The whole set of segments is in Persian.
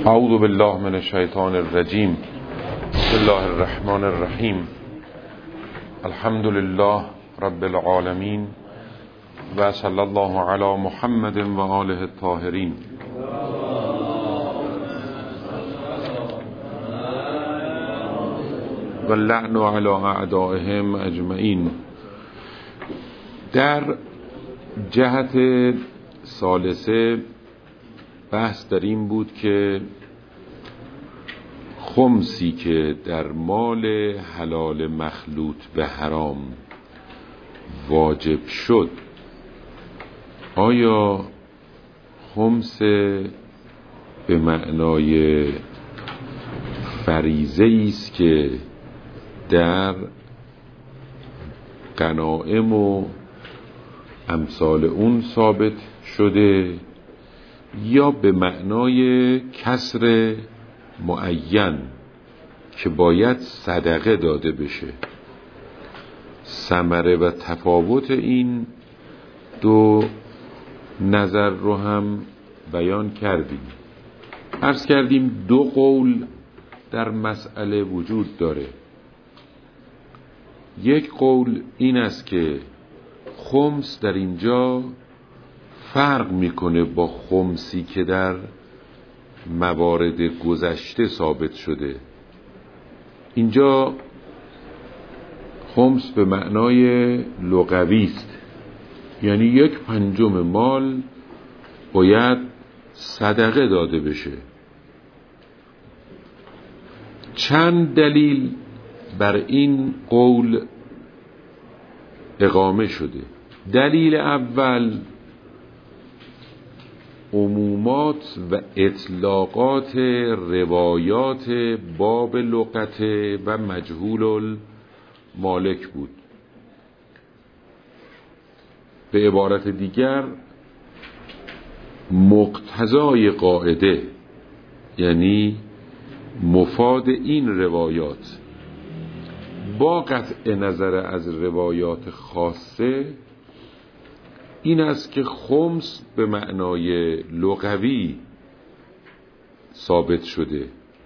اعوذ بالله من الشیطان الرجیم. بسم الله الرحمن الرحیم. الحمد لله رب العالمین و صلی الله علی محمد و آله الطاهرین. و اللعن علی اعدائهم اجمعین. در جهت ثالثه بحث در این بود که خمسی که در مال حلال مخلوط به حرام واجب شد، آیا خمس به معنای فریضه است که در غنایم و امثال اون ثابت شده، یا به معنای کسر معین که باید صدقه داده بشه؟ ثمره و تفاوت این دو نظر رو هم بیان کردیم. عرض کردیم دو قول در مسئله وجود داره. یک قول این است که خمس در اینجا فرق میکنه با خمسی که در موارد گذشته ثابت شده. اینجا خمس به معنای لغوی است، یعنی 1/5 مال باید صدقه داده بشه. چند دلیل بر این قول اقامه شده. دلیل اول عمومات و اطلاقات روایات باب لغت و مجهول المالک بود. به عبارت دیگر مقتضای قاعده، یعنی مفاد این روایات با قطع نظر از روایات خاصه، این است که خمس به معنای لغوی ثابت شده.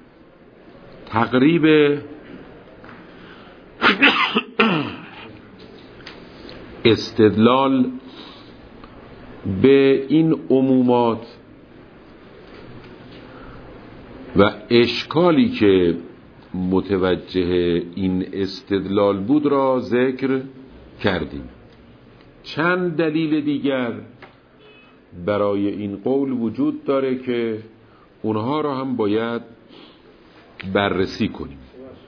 تقریب استدلال به این عمومات و اشکالی که متوجه این استدلال بود را ذکر کردیم. چند دلیل دیگر برای این قول وجود داره که اونها را هم باید بررسی کنیم.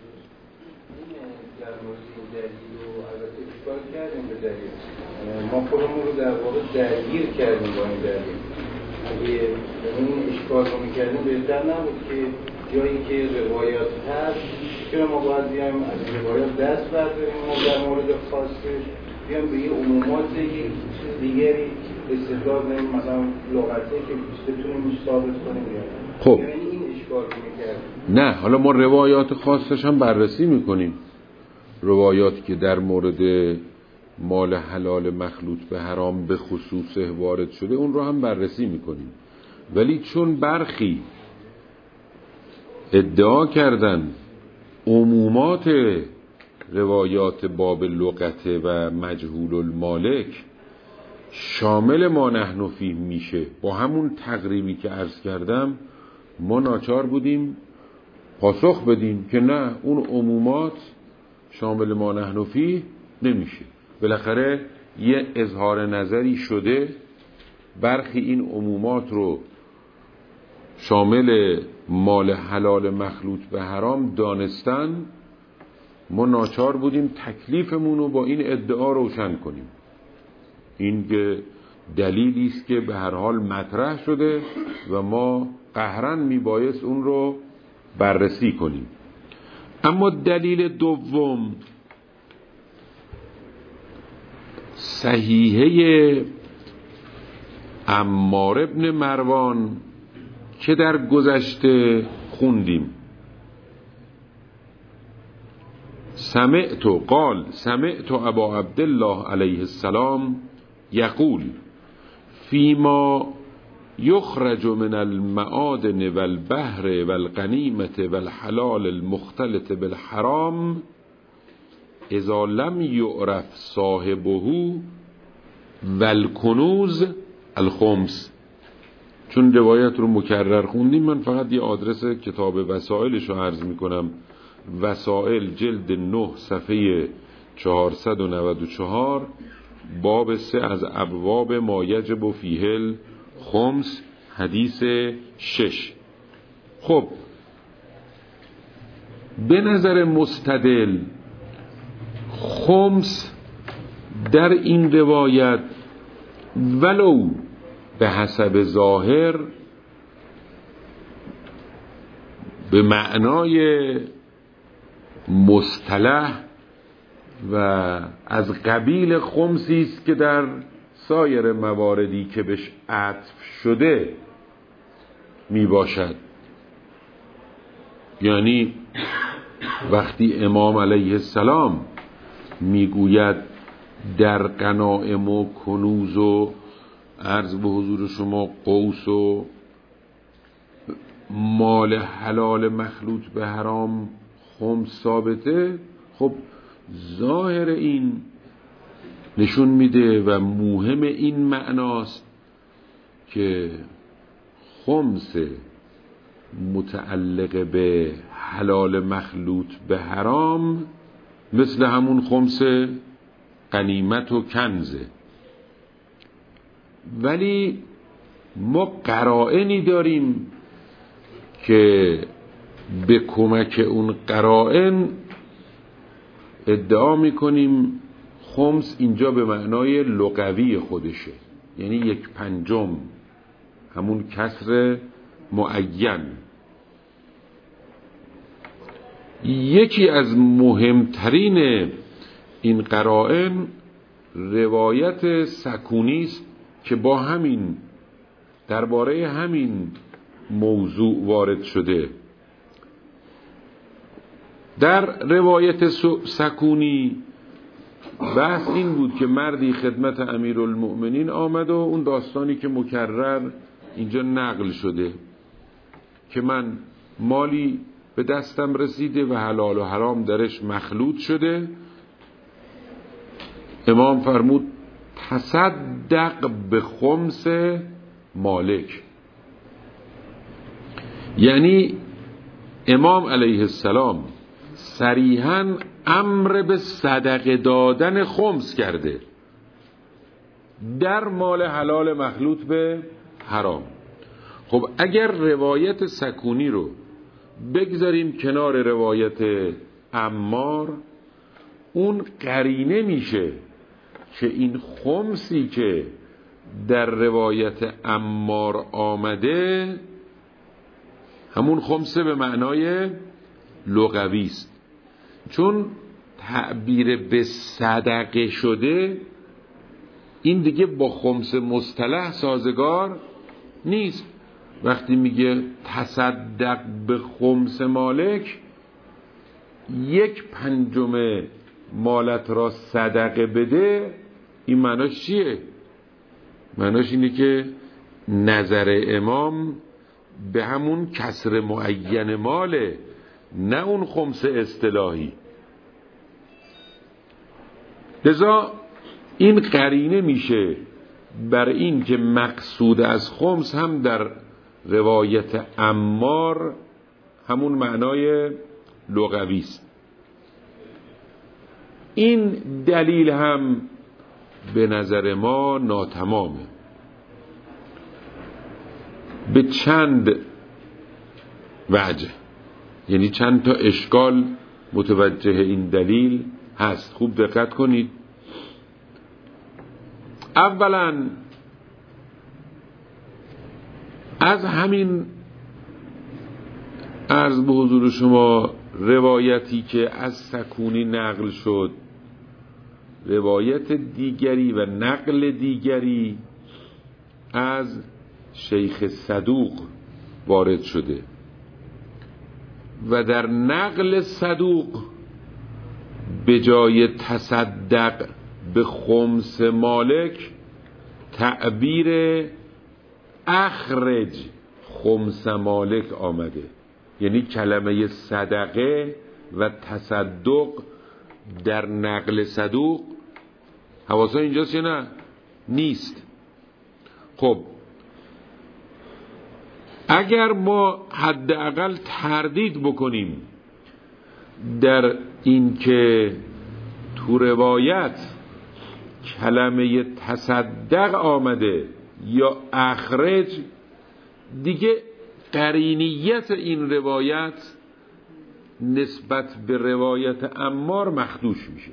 ما خودمون رو در واقع درگیر کردیم با این دلیل. اگه این اشکال رو میکردیم بهتر نبود که جایی که روایات هست چرا ما باید بیایم از روایات دست برداریم و در مورد خاصش بیام به یه عمومات دیگری استدلال کنیم، مثلا لغته که بتونیم ثابت کنیم. خب یعنی این اشکال رو میکردیم. نه، حالا ما روایات خاصش هم بررسی میکنیم. روایاتی که در مورد مال حلال مخلوط به حرام به خصوص وارد شده اون رو هم بررسی میکنیم. ولی چون برخی ادعا کردن عمومات روایات باب لغت و مجهول المالک شامل ما نحن فیه میشه، با همون تقریبی که عرض کردم ما ناچار بودیم پاسخ بدیم که نه، اون عمومات شامل ما نحن فیه نمیشه. بالاخره یه اظهار نظری شده، برخی این عمومات رو شامل مال حلال مخلوط به حرام دانستن، ما ناچار بودیم تکلیفمون رو با این ادعا روشن کنیم. این که دلیلی است که به هر حال مطرح شده و ما قهراً میبایست اون رو بررسی کنیم. اما دلیل دوم، صحیحه عمار ابن مروان که در گذشته خوندیم، سمعت ابا عبدالله علیه السلام یقول فیما یخرج من المعادن والبحر والغنیمة والحلال المختلط بالحرام اذا لم یعرف صاحبه والکنوز الخمس. چون روایت رو مکرر خوندیم، من فقط یه آدرس کتاب وسائلش رو عرض میکنم. وسائل جلد 9 صفحه 494 باب 3 از ابواب ما یجب فیه الخمس حدیث 6. خب به نظر مستدل خمس در این روایت ولو به حسب ظاهر به معنای مصطلح و از قبیل خمسی است که در سایر مواردی که بهش عطف شده می باشد. یعنی وقتی امام علیه السلام میگوید در غنائم و کنوز و عرض به حضور شما قوس و مال حلال مخلوط به حرام خمس ثابته، خب ظاهر این نشون میده و مهم این معناست که خمس متعلق به حلال مخلوط به حرام مثل همون خمس غنیمت و کنزه. ولی ما قرائنی داریم که به کمک اون قرائن ادعا میکنیم خمس اینجا به معنای لغوی خودشه، یعنی 1/5، همون کسر معین. یکی از مهمترین این قرائن روایت سکونی است که با همین درباره همین موضوع وارد شده. در روایت سکونی بحث این بود که مردی خدمت امیرالمؤمنین آمد و اون داستانی که مکرر اینجا نقل شده که من مالی به دستم رسیده و حلال و حرام درش مخلوط شده. امام فرمود تصدق به خمس مالک. یعنی امام علیه السلام صریحاً امر به صدقه دادن خمس کرده در مال حلال مخلوط به حرام. خب اگر روایت سکونی رو بگذاریم کنار روایت عمار، اون قرینه میشه که این خمسی که در روایت عمار آمده همون خمسه به معنای لغوی است، چون تعبیر به صدقه شده این دیگه با خمس مصطلح سازگار نیست. وقتی میگه تصدق به خمس مالک، 1/5 مالت را صدقه بده، این معناش چیه؟ معناش اینه که نظر امام به همون کسر معین ماله، نه اون خمس اصطلاحی. لذا این قرینه میشه بر این که مقصود از خمس هم در روایت عمار همون معنای لغوی است. این دلیل هم به نظر ما ناتمامه. به چند وجه، یعنی چند تا اشکال متوجه این دلیل هست. خوب دقت کنید. اولا از همین عرض به حضور شما روایتی که از سکونی نقل شد، روایت دیگری و نقل دیگری از شیخ صدوق وارد شده و در نقل صدوق به جای تصدق به خمس مالک تعبیر اخرج خمس مالک آمده، یعنی کلمه صدقه و تصدق در نقل صدوق حواسا اینجاست یا نه؟ نیست. خب اگر ما حداقل تردید بکنیم در این که تو روایت کلمه تصدق آمده یا اخرج، دیگه قرینیت این روایت نسبت به روایت عمار مخدوش میشه.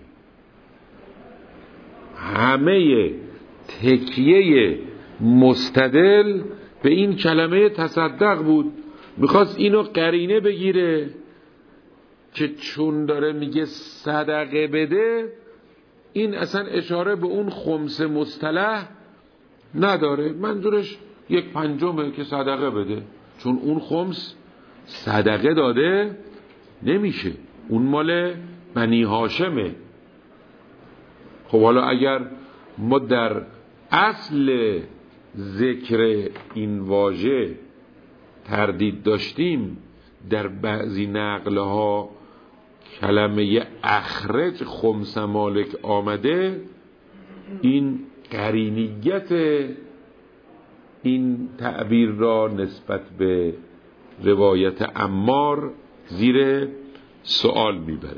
همه تکیه مستدل به این کلمه تصدق بود، میخواست اینو قرینه بگیره که چون داره میگه صدقه بده، این اصلا اشاره به اون خمس مصطلح نداره، منظورش 1/5 که صدقه بده، چون اون خمس صدقه داده نمیشه، اون مال بنی هاشمه. خب حالا اگر ما در اصل ذکر این واژه تردید داشتیم، در بعضی نقلها کلمه اخرج خمس مالک آمده، این قرینیت این تعبیر را نسبت به روایت عمار زیر سوال میبره.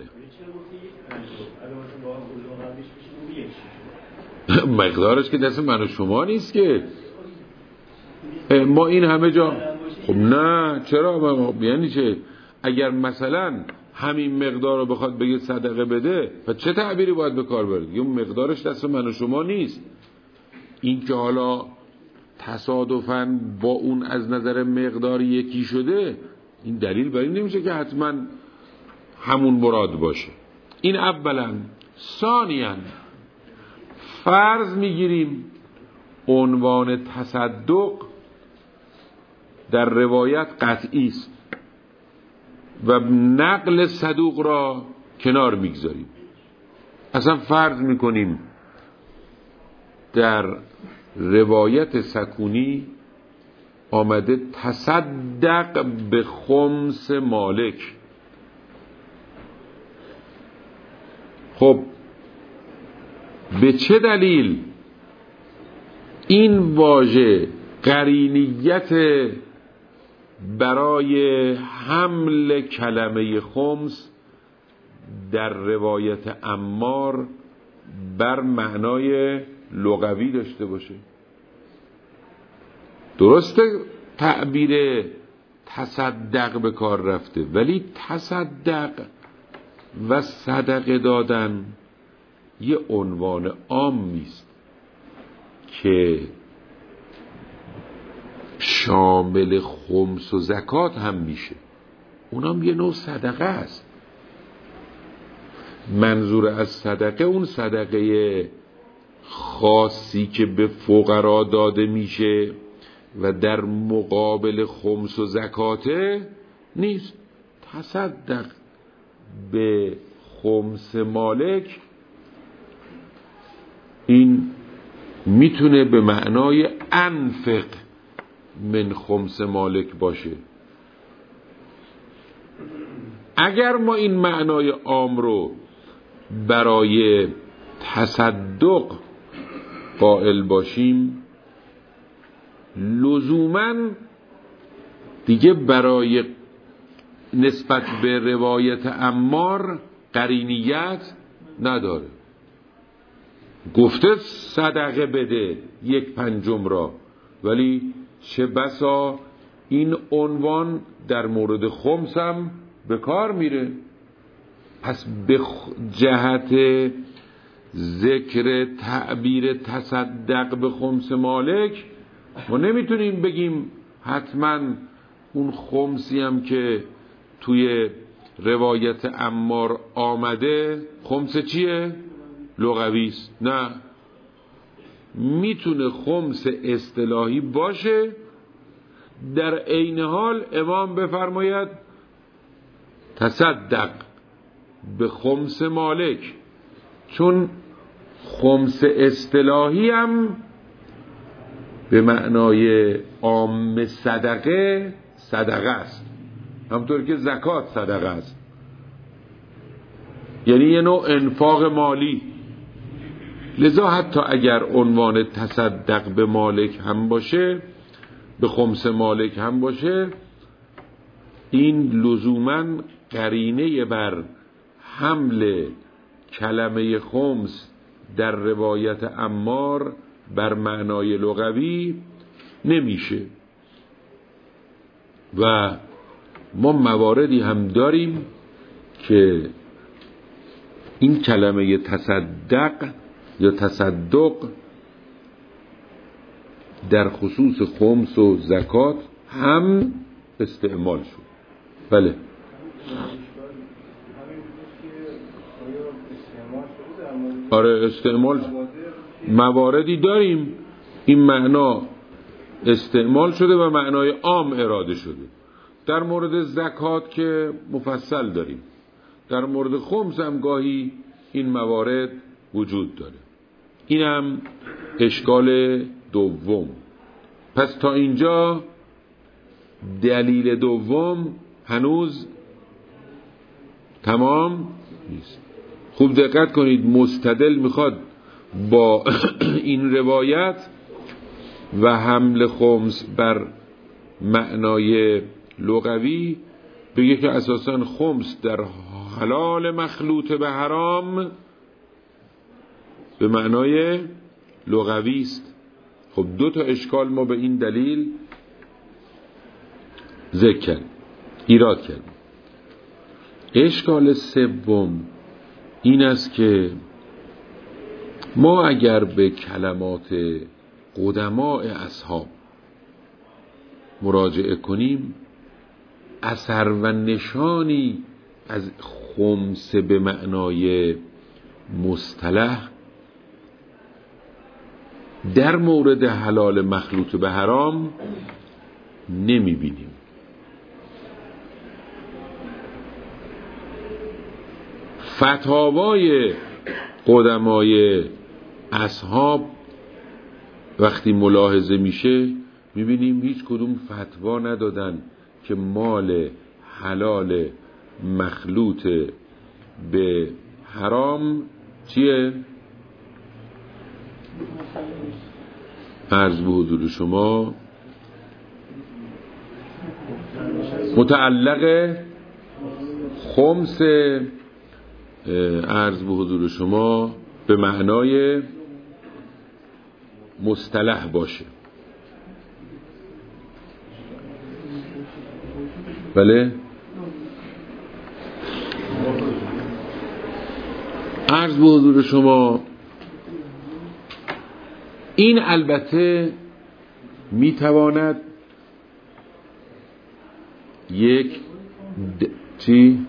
مقدارش که دست من و شما نیست که ما این همه جا. خب نه چرا؟ یعنی چه؟ اگر مثلا همین مقدار رو بخواد بگه صدقه بده، و چه تعبیری باید به کار بره؟ اون مقدارش دست من و شما نیست. این که حالا تصادفاً با اون از نظر مقدار یکی شده، این دلیل بر این نمیشه که حتما همون مراد باشه. این اولا. ثانیاً فرض میگیریم عنوان تصدق در روایت قطعی است و نقل صدوق را کنار میگذاریم. اصلا فرض میکنیم در روایت سکونی آمده تصدق به خمس مالک. خب به چه دلیل این واژه قرینیت برای حمل کلمه خمس در روایت عمار بر معنای لغوی داشته باشه؟ درسته تعبیر تصدق به کار رفته، ولی تصدق و صدقه دادن یه عنوان عام نیست که شامل خمس و زکات هم میشه، اونم یه نوع صدقه است. منظور از صدقه اون صدقه خاصی که به فقرا داده میشه و در مقابل خمس و زکاته نیست. تصدق به خمس مالک این میتونه به معنای انفق من خمس مالک باشه. اگر ما این معنای عام رو برای تصدق قائل باشیم، لزوماً دیگه برای نسبت به روایت عمار قرینیت نداره. گفته صدقه بده 1/5 را، ولی چه بسا این عنوان در مورد خمس هم به کار میره. پس به جهت ذکر تعبیر تصدق به خمس مالک ما نمیتونیم بگیم حتما اون خمسی هم که توی روایت عمار آمده خمس چیه؟ لغوی است. نه، میتونه خمس اصطلاحی باشه، در عین حال امام بفرماید تصدق به خمس مالک، چون خمس اصطلاحی هم به معنای عام صدقه است، همطور که زکات صدقه است، یعنی یه نوع انفاق مالی. لذا حتی اگر عنوان تصدق به مالک هم باشه، به خمس مالک هم باشه، این لزوماً قرینه بر حمل کلمه خمس در روایت عمار بر معنای لغوی نمیشه. و ما مواردی هم داریم که این کلمه تصدق یا تصدق در خصوص خمس و زکات هم استعمال شد. بله. آره استعمال مواردی داریم این معنا استعمال شده و معنای عام اراده شده. در مورد زکات که مفصل داریم، در مورد خمس هم گاهی این موارد وجود داره. این هم اشکال دوم. پس تا اینجا دلیل دوم هنوز تمام نیست. خوب دقت کنید، مستدل میخواد با این روایت و حمل خمس بر معنای لغوی بگه که اساساً خمس در حلال مخلوط به حرام به معنای لغوی است. خب دو تا اشکال ما به این دلیل ذکر کردیم، ایراد کردیم. اشکال سوم این است که ما اگر به کلمات قدماء اصحاب مراجعه کنیم، اثر و نشانی از خمس به معنای مصطلح در مورد حلال مخلوط به حرام نمی بینیم. فتاوای قدمای اصحاب وقتی ملاحظه میشه میبینیم هیچ کدوم فتوا ندادن که مال حلال مخلوط به حرام چیه؟ عرض به حضور شما متعلق خمس، عرض به حضور شما به معنای مصطلح باشه. بله؟ عرض به حضور شما این البته میتواند یک چی؟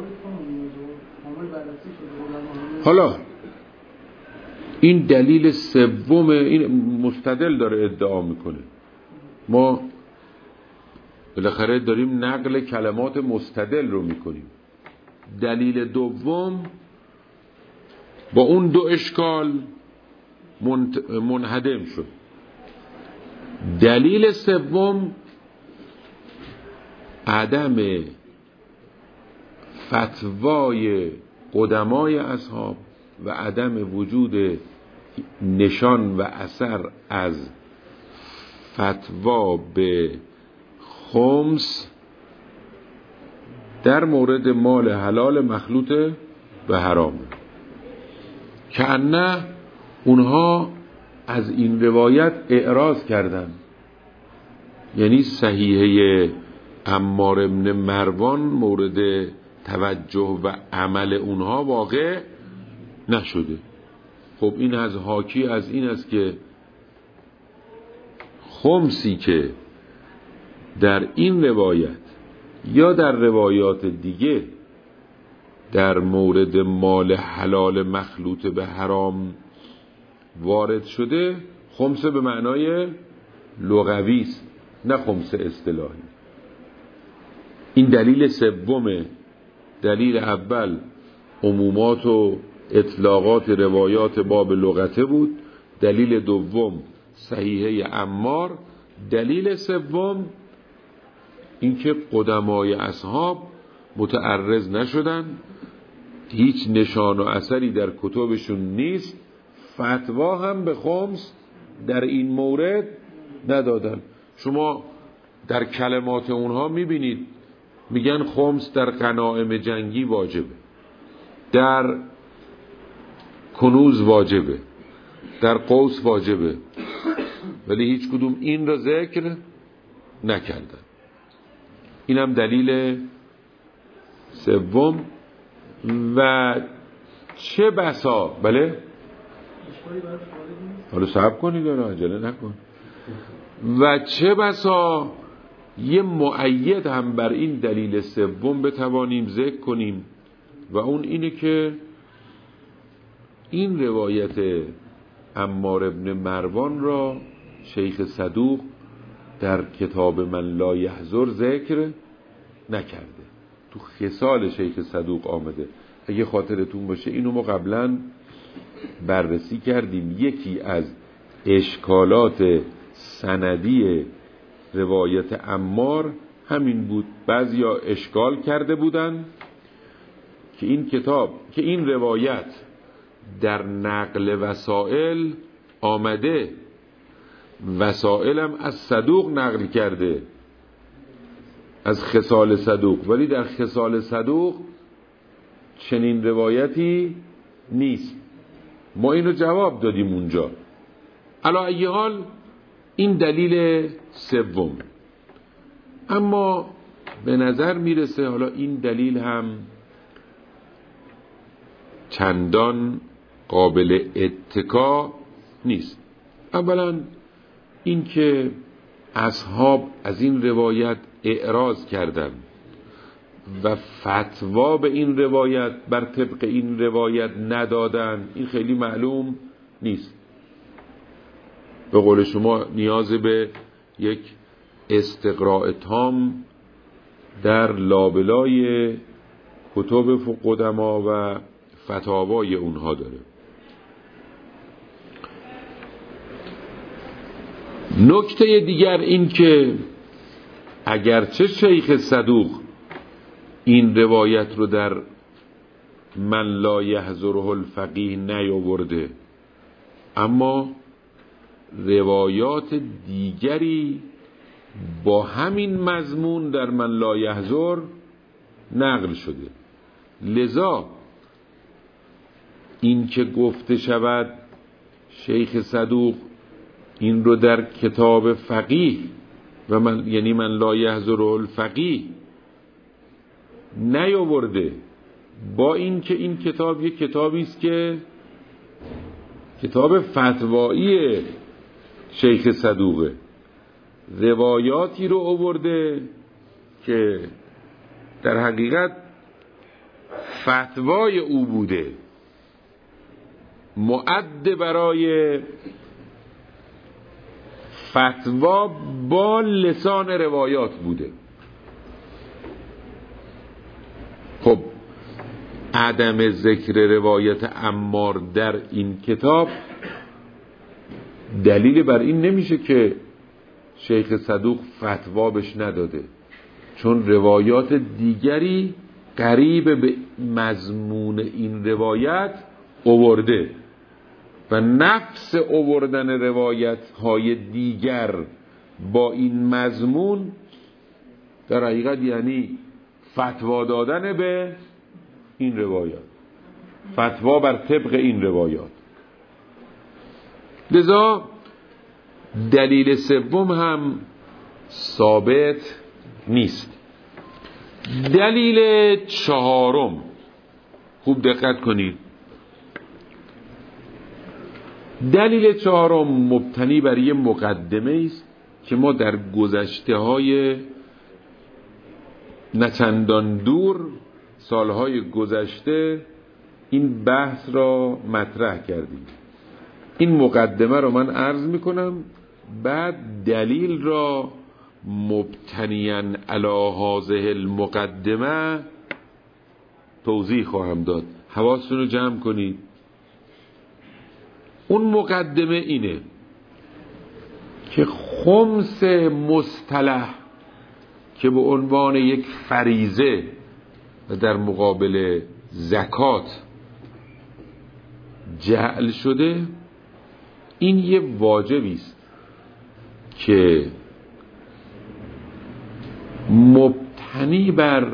حالا این دلیل سوم، این مستدل داره ادعا میکنه، ما بالاخره داریم نقل کلمات مستدل رو میکنیم. دلیل دوم با اون دو اشکال منهدم شد. دلیل سوم عدم فتوای قدمای اصحاب و عدم وجود نشان و اثر از فتوا به خمس در مورد مال حلال مخلوط به حرام، که نه اونها از این روایت اعراض کردن. یعنی صحیحه عمار ابن مروان مورد توجه و عمل اونها واقع نشده. خب این از حاکی از این است که خمسی که در این روایت یا در روایات دیگه در مورد مال حلال مخلوط به حرام وارد شده، خمس به معنای لغوی است، نه خمس اصطلاحی. این دلیل سومه. دلیل اول عمومات و اطلاقات روایات باب لغته بود. دلیل دوم صحیحه عمار. دلیل سوم اینکه قدمای اصحاب متعرض نشدن، هیچ نشان و اثری در کتبشون نیست، فتوا هم به خمس در این مورد ندادن. شما در کلمات اونها میبینید میگن خمس در غنایم جنگی واجبه، در کنوز واجبه، در قوس واجبه، ولی هیچ کدوم این را ذکر نکردن. این هم دلیل سوم. و چه بسا، بله حالا صبر کنید و عجله نکن، و چه بسا یه مؤید هم بر این دلیل سوم بتوانیم ذکر کنیم، و اون اینه که این روایت عمار ابن مروان را شیخ صدوق در کتاب من لا یحضر ذکر نکرده. تو خصال شیخ صدوق آمده. اگه خاطرتون باشه اینو ما قبلا بررسی کردیم. یکی از اشکالات سندی روایت عمار همین بود. بعضیا اشکال کرده بودن که این روایت در نقل وسائل آمده، وسائلم از صدوق نقل کرده، از خصال صدوق، ولی در خصال صدوق چنین روایتی نیست. ما اینو جواب دادیم اونجا. علی ای حال این دلیل سوم. اما به نظر میرسه حالا این دلیل هم چندان قابل اتکا نیست. اولا این که اصحاب از این روایت اعراض کردن و فتوا به این روایت بر طبق این روایت ندادن، این خیلی معلوم نیست. به قول شما نیاز به یک استقراء تام در لابلای کتب قدما و فتاوای اونها داره. نکته دیگر این که اگرچه شیخ صدوق این روایت رو در من لا یحضره الفقیه نیاورده، اما روایات دیگری با همین مضمون در من لا یحضر نقل شده. لذا این که گفته شود شیخ صدوق این رو در کتاب فقیه و یعنی من لا یحضره الفقیه نیاورده، با این که این کتاب یک کتابی است که کتاب فتوایی شیخ صدوقه، روایاتی رو آورده که در حقیقت فتوای او بوده، مؤد برای فتوا با لسان روایات بوده. خب عدم ذکر روایت عمار در این کتاب دلیل بر این نمیشه که شیخ صدوق فتوا بهش نداده، چون روایات دیگری قریب به مضمون این روایت آورده و نفس آوردن روایت های دیگر با این مضمون در حقیقت یعنی فتوا دادن به این روایات، فتوا بر طبق این روایات. لذا دلیل سوم هم ثابت نیست. دلیل چهارم، خوب دقت کنید، دلیل چهارم مبتنی بر یه مقدمه است که ما در گذشته‌های نچندان دور، سالهای گذشته این بحث را مطرح کردیم. این مقدمه را من عرض میکنم، بعد دلیل را مبتنیاً علی هذه المقدمه توضیح خواهم داد. حواستون رو جمع کنید. اون مقدمه اینه که خمس مصطلح که به عنوان یک فریضه و در مقابل زکات جعل شده، این یه واجبی است که مبتنی بر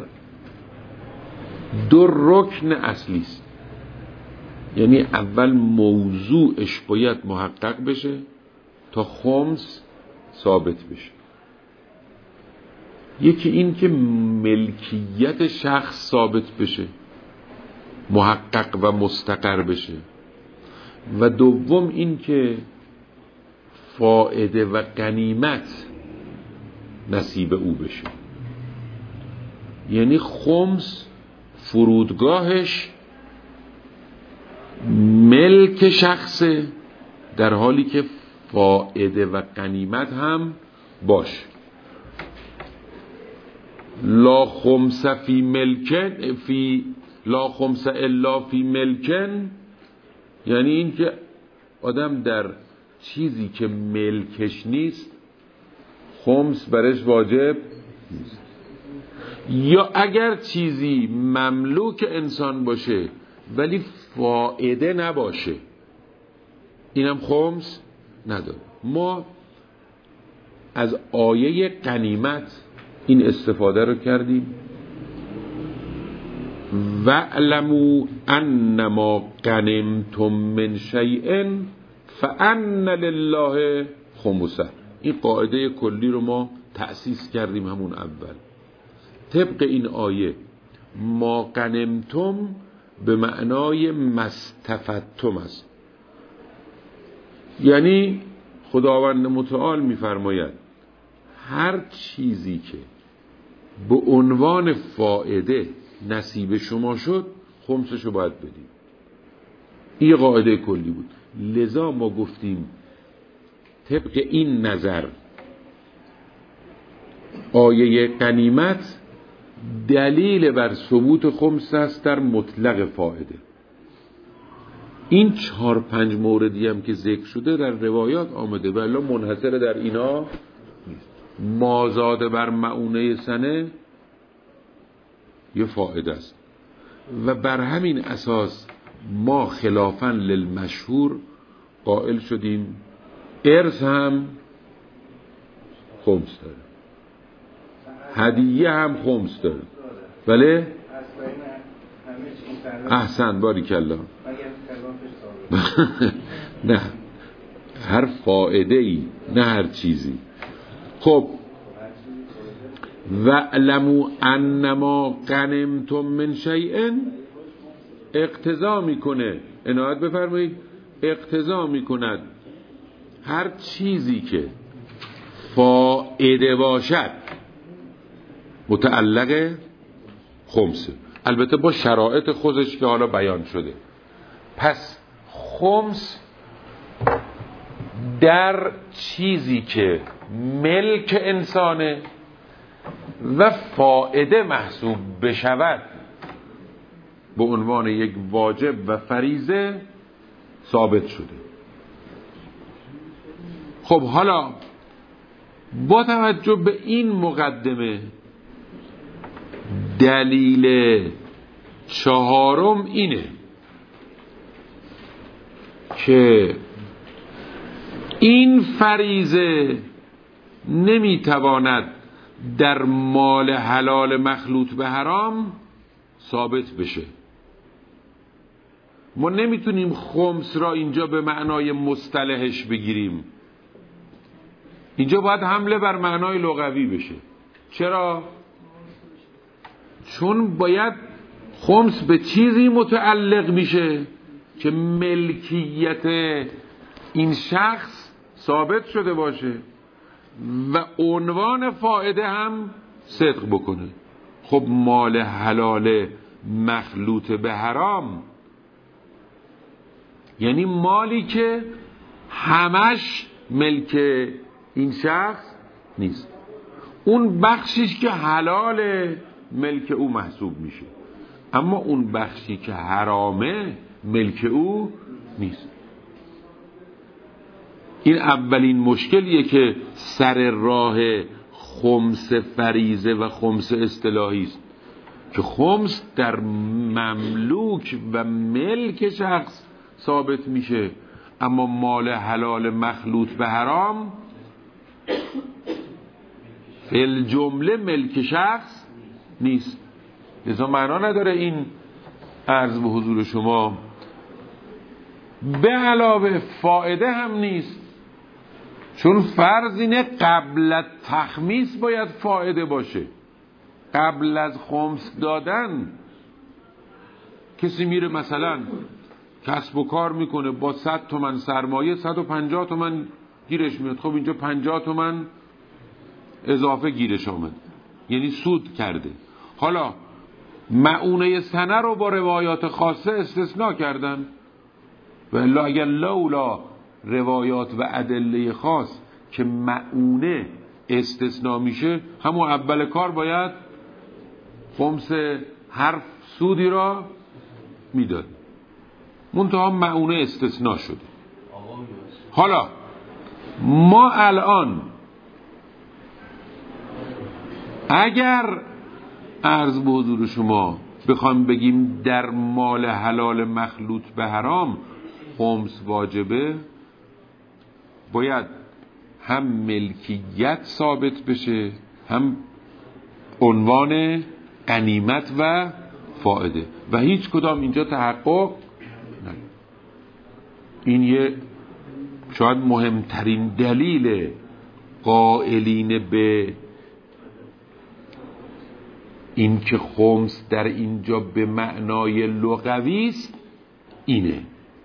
دو رکن اصلی است. یعنی اول موضوعش باید محقق بشه تا خمس ثابت بشه. یکی این که ملکیت شخص ثابت بشه، محقق و مستقر بشه، و دوم این که فائده و غنیمت نصیب او بشه. یعنی خمس فرودگاهش ملک شخصه، در حالی که فائده و غنیمت هم باشه. لا خمس فی ملکن لا خمس الا فی ملکن، یعنی این که آدم در چیزی که ملکش نیست خمس برش واجب نیست. یا اگر چیزی مملوک انسان باشه ولی فائده نباشه، اینم خمس نداره. ما از آیه غنیمت این استفاده رو کردیم. وَاعْلَمُوا أَنَّمَا غَنِمْتُم مِّن شَيْءٍ فَأَنَّ لِلَّهِ خُمُسَهُ. این قاعده کلی رو ما تأسیس کردیم همون اول. طبق این آیه ما غنمتم به معنای مستفدتم است. یعنی خداوند متعال می‌فرماید هر چیزی که به عنوان فائده نصیب شما شد خمسشو باید بدیم. این قاعده کلی بود. لذا ما گفتیم طبق این نظر آیه غنیمت دلیل بر ثبوت خمس است در مطلق فائده. این 4-5 موردی هم که ذکر شده در روایات آمده ولی منحصر در اینا نیست. مازاد بر مؤونه سنه یه فائده است و بر همین اساس ما خلافاً للمشهور قائل شدیم ارث هم خمس داره، هدیه هم خمس داره. بله؟ احسن، باریکالله. نه، هر فائده ای، نه هر چیزی. خب وَاعْلَمُوا أَنَّمَا غَنِمْتُم مِّن شَيْءٍ اقتضا میکنه، عنایت بفرمایید، اقتضا میکند هر چیزی که فائده باشد متعلق خمسه، البته با شرایط خودش که حالا بیان شده. پس خمس در چیزی که ملک انسانه و فائده محسوب بشود به عنوان یک واجب و فریضه ثابت شده. خب حالا با توجه به این مقدمه دلیل 4 اینه که این فریضه نمیتواند در مال حلال مخلوط به حرام ثابت بشه. ما نمیتونیم خمس را اینجا به معنای مصطلحش بگیریم، اینجا باید حمله بر معنای لغوی بشه. چرا؟ چون باید خمس به چیزی متعلق میشه که ملکیت این شخص ثابت شده باشه و عنوان فائده هم صدق بکنه. خب مال حلال مخلوط به حرام یعنی مالی که همش ملک این شخص نیست، اون بخشیش که حلال ملک او محسوب میشه، اما اون بخشی که حرامه ملک او نیست. این اولین مشکلیه که سر راه خمس فریضه و خمس اصطلاحی است که خمس در مملوک و ملک شخص ثابت میشه، اما مال حلال مخلوط به حرام فی الجمله ملک شخص نیست. لذا معنا نداره این عرض به حضور شما. به علاوه فائده هم نیست، چون فرض اینه قبل از تخمیس باید فائده باشه. قبل از خمس دادن کسی میره مثلا کسب و کار میکنه با 100 تومن سرمایه 150 تومن گیرش میاد. خب اینجا 50 تومن اضافه گیرش آمد، یعنی سود کرده. حالا مؤونه سنه رو با روایات خاصه استثناء کردن، و الا اگر لولا روایات و ادله خاص که مؤونه استثناء میشه، همون اول کار باید خمس هر سودی را میداد، منتها مؤونه استثناء شده. حالا ما الان اگر عرض به حضور شما بخوایم بگیم در مال حلال مخلوط به حرام خمس واجبه، باید هم ملکیت ثابت بشه، هم عنوان غنیمت و فائده، و هیچ کدام اینجا تحقق نه. این یه شاید مهمترین دلیل قائلین به این که خمس در اینجا به معنای لغوی است اینه.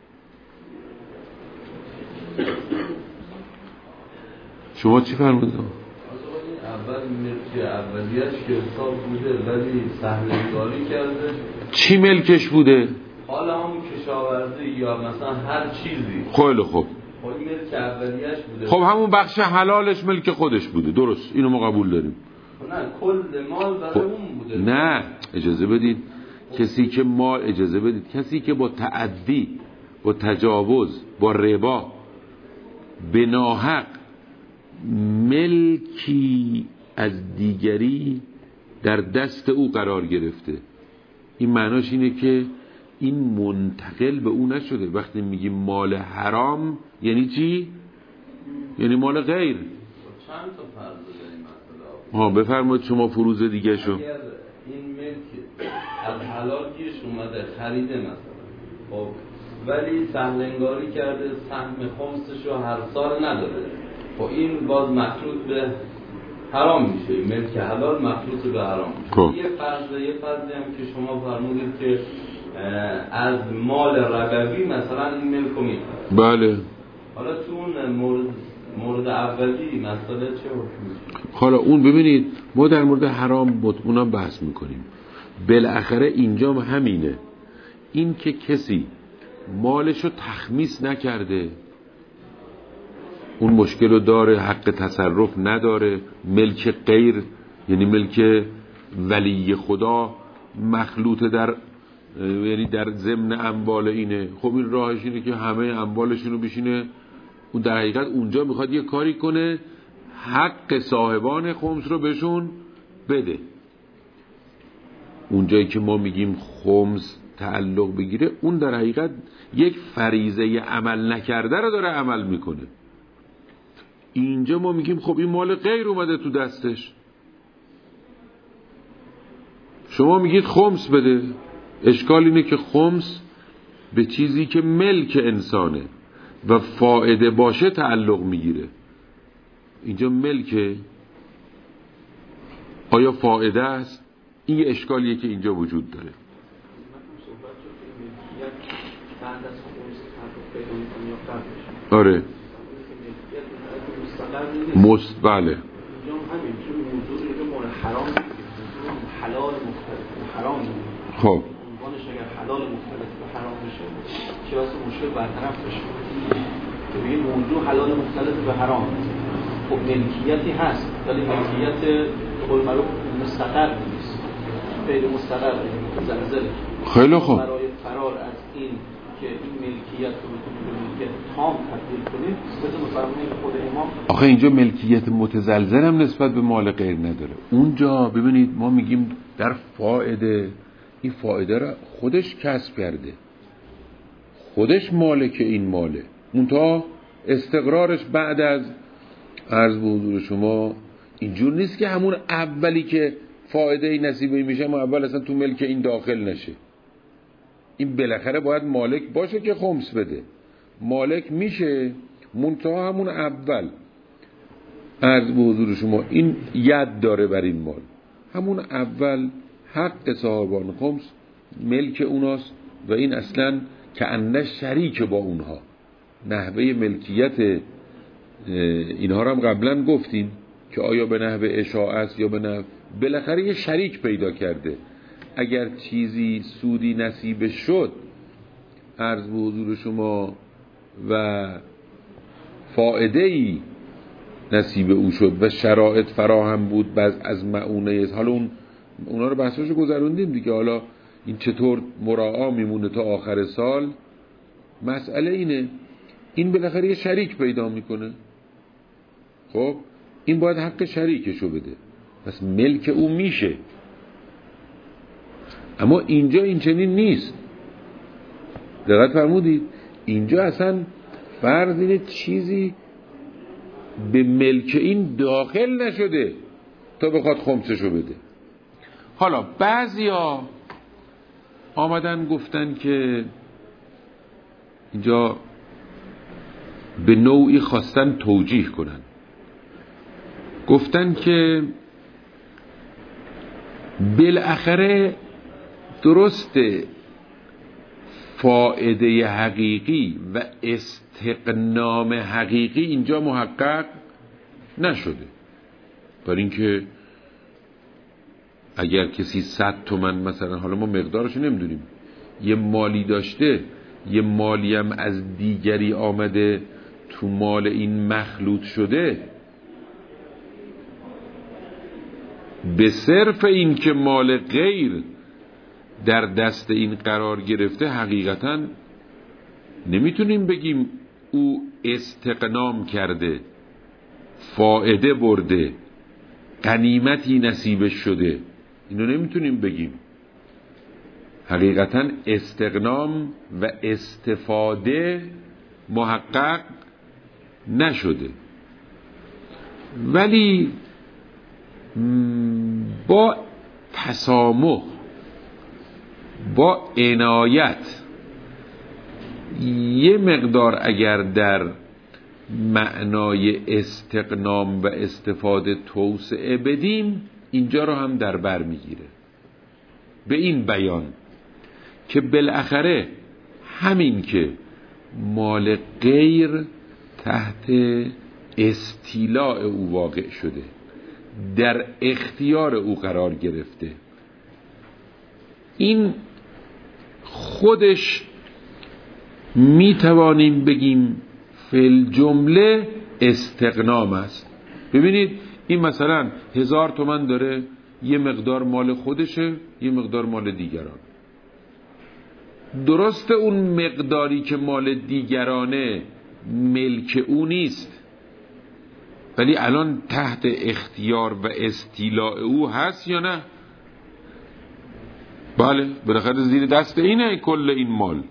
شما چی فرمودید؟ اول ملک اولیش که حساب بوده ولی سهل‌انگاری کرده. چی ملکش بوده؟ حالا همون کشاورزی یا مثلا هر چیزی. خیلی خوب. خب ملک اولیش بوده. خب همون بخش حلالش ملک خودش بوده، درست، اینو ما قبول داریم. نه کل مال برای اون بوده. نه اجازه بدید، کسی که مال، اجازه بدید، کسی که با تعدی، با تجاوز، با ربا به ناحق ملکی از دیگری در دست او قرار گرفته، این معناش اینه که این منتقل به او نشده. وقتی میگیم مال حرام یعنی چی؟ یعنی مال غیر. چند تا فرض داریم مثلا؟ بفرمایید شما فروض دیگه شو. اگر این ملک از حلال گیرش اومده خریده مثلا، خب ولی سهل‌انگاری کرده، سهم خمسش رو هر سال نداره، خب این باز مخلوط به حرام میشه. ملک حلال مخلوط به حرام میشه. یه فرضی هم که شما فرمودید که از مال ربوی مثلا این ملک رو میخواد. بله. حالا تو اون مورد اولی مسئله چه حکمی؟ حالا اون ببینید ما در مورد حرام اونم بحث میکنیم. بالاخره اینجا همینه، این که کسی مالشو تخمیس نکرده اون مشکل رو داره، حق تصرف نداره. ملک غیر یعنی ملک ولی خدا مخلوط در، یعنی در ضمن اموال اینه. خب این راهش اینه که همه اموالشون رو بشینه، اون در حقیقت اونجا میخواد یه کاری کنه حق صاحبان خمس رو بهشون بده. اونجایی که ما میگیم خمس تعلق بگیره، اون در حقیقت یک فریضه عمل نکرده رو داره عمل میکنه. اینجا ما میگیم خب این مال غیر اومده تو دستش، شما میگید خمس بده. اشکال اینه که خمس به چیزی که ملک انسانه و فائده باشه تعلق میگیره. اینجا ملکه، آیا فائده است؟ این یه اشکالیه که اینجا وجود داره. آره بله. خب عنوانش اگر حلال مختلف به حرام بشه چه واسه مشکل برطرف بشه. ببین موضوع حلال مختلف به حرام، خب ملکیتی هست ولی ملکیت قول معروف مستقر نیست، غیر مستقر زلزله. خیلی خوب. برای فرار از این که این ملکیت رو بتونیم به ملکیت تام تبدیل کنیم مثل مفهوم خود امام. آخه اینجا ملکیت متزلزل هم نسبت به مال غیر نداره. اونجا ببینید ما میگیم در فائده، این فائده را خودش کسب کرده، خودش مالک این ماله، منتها استقرارش بعد از عرض به حضور شما اینجور نیست که همون اولی که فائده نصیبه میشه ما اول اصلا تو ملک این داخل نشه. این بالاخره باید مالک باشه که خمس بده. مالک میشه منتها همون اول عرض به حضور شما این ید داره بر این مال، همون اول حق صاحبان خمس ملک اوناست و این اصلا کأنه شریک با اونها. نحوه ملکیت اینها رو هم قبلا گفتیم که آیا به نحوه اشاعه است یا به نحوه، بالاخره یه شریک پیدا کرده. اگر چیزی سودی نصیب شد عرض به حضور شما و فائده‌ای نصیب او شد و شرایط فراهم بود بعد از معونه، حالا اونا رو بحثاشو گذروندیم دیگه، حالا این چطور مراعا میمونه تا آخر سال، مسئله اینه. این بالاخره یه شریک پیدا میکنه، خب این باید حق شریکشو بده، پس ملک او میشه. اما اینجا این چنین نیست، دقت فرمودید؟ اینجا اصلا فرض اینه چیزی به ملک این داخل نشده تا بخواد خمسشو بده. حالا بعضیا آمدن گفتن که اینجا به نوعی خواستن توجیه کنن، گفتن که بالاخره درسته فائده حقیقی و استقنام حقیقی اینجا محقق نشده، برای اینکه اگر کسی 100 تومن مثلا، حالا ما مقدارشو نمیدونیم، یه مالی داشته، یه مالی هم از دیگری آمده تو مال این مخلوط شده، به صرف این که مال غیر در دست این قرار گرفته حقیقتا نمیتونیم بگیم او استقنام کرده، فائده برده، غنیمتی نصیبش شده، اینو نمیتونیم بگیم. حقیقتا استقنام و استفاده محقق نشده، ولی با تسامح، با عنایت، یه مقدار اگر در معنای استقنام و استفاده توسعه بدیم اینجا رو هم در بر میگیره، به این بیان که بالاخره همین که مال غیر تحت استیلاء او واقع شده، در اختیار او قرار گرفته، این خودش میتوانیم بگیم فی جمله استقنام است. ببینید این مثلا 1000 تومان داره، یه مقدار مال خودشه، یه مقدار مال دیگران. درسته اون مقداری که مال دیگرانه ملک او نیست، ولی الان تحت اختیار و استیلاء او هست یا نه؟ بله، بالاخره زیر دست اینه کل این مال.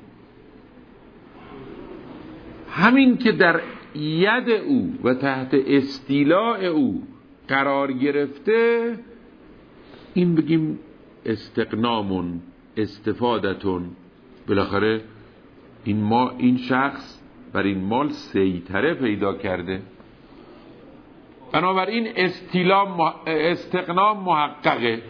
همین که در ید او و تحت استیلاء او قرار گرفته، این بگیم استقنامون، استفادتون، بالاخره این شخص بر این مال سیطره پیدا کرده، بنابراین استقنام محققه،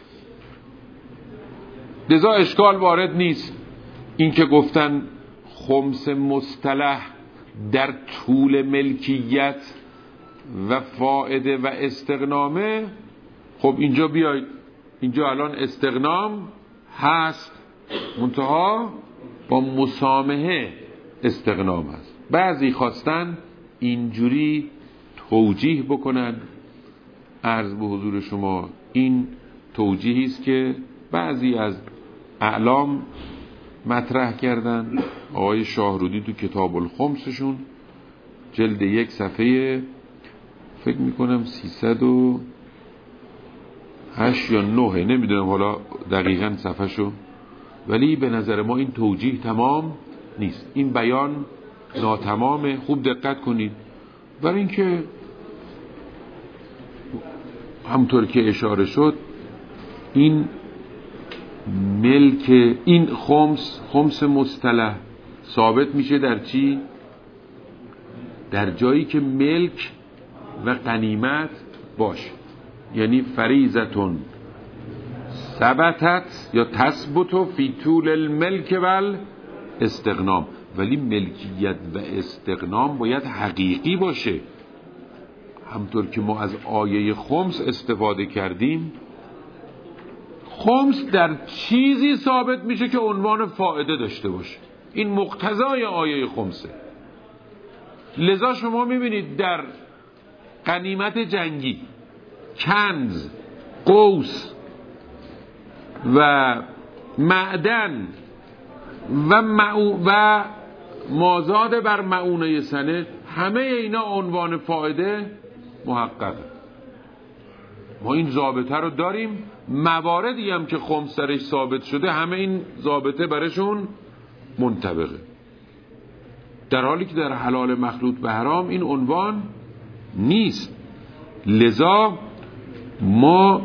لذا اشکال وارد نیست. این که گفتن خمس مصطلح در طول ملکیت و فائده و استقنامه، خب اینجا بیاید، اینجا الان استقنام هست، منتها با مسامحه استقنام هست. بعضی خواستن اینجوری توجیه بکنن. عرض به حضور شما این توجیهی است که بعضی از اعلام مطرح کردن آقای شاهرودی تو کتاب الخمسشون جلد 1 صفحه فکر میکنم 308 یا 9 نمیدونم حالا دقیقاً صفحه شو، ولی به نظر ما این توجیه تمام نیست، این بیان ناتمامه. خوب دقت کنید. برای اینکه همطور که اشاره شد این ملک، این خمس مصطلح ثابت میشه در چی؟ در جایی که ملک و غنیمت باشه، یعنی فریضتون ثبتت یا تثبت فی طول الملک و استغنام. ولی ملکیت و استغنام باید حقیقی باشه. همطور که ما از آیه خمس استفاده کردیم، خمس در چیزی ثابت میشه که عنوان فائده داشته باشه. این مقتضای آیه خمسه. لذا شما میبینید در غنیمت جنگی کنز، قوس و معدن و مازاد بر معونه سنه، همه اینا عنوان فائده محققه. ما این ضابطه رو داریم. مواردی هم که خمس درش ثابت شده همه این ضابطه برشون منطبقه، در حالی که در حلال مخلوط به حرام این عنوان نیست. لذا ما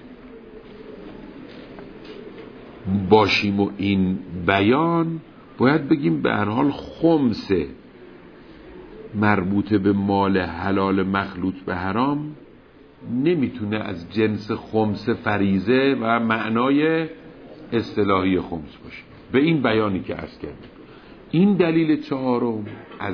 باشیم و این بیان باید بگیم به هر حال خمس مربوط به مال حلال مخلوط به حرام نمیتونه از جنس خمس فریضه و معنای اصطلاحی خمس باشه. به این بیانی که عرض کردیم. این دلیل چهارم از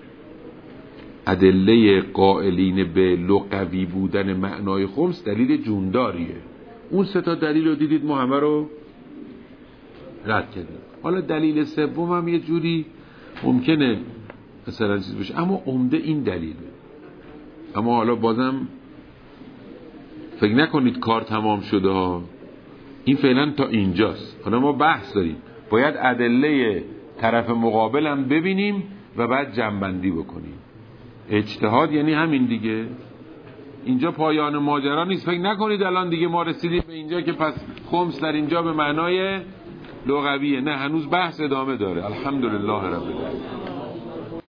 ادله قائلین به لغوی بودن معنای خمس دلیل جونداریه. اون 3 تا دلیل رو دیدید، ما همه رو رد کردیم. حالا دلیل سوم هم یه جوری ممکنه مثلا چیز بشه، اما عمده این دلیله. اما حالا بازم فکر نکنید کار تمام شده ها، این فعلا تا اینجاست. حالا ما بحث داریم، باید ادله طرف مقابل هم ببینیم و بعد جمع‌بندی بکنیم. اجتهاد یعنی همین دیگه. اینجا پایان ماجرا نیست. فکر نکنید الان دیگه ما رسیدیم به اینجا که پس خمس در اینجا به معنای لغویه. نه، هنوز بحث ادامه داره. الحمدلله رب العالمین.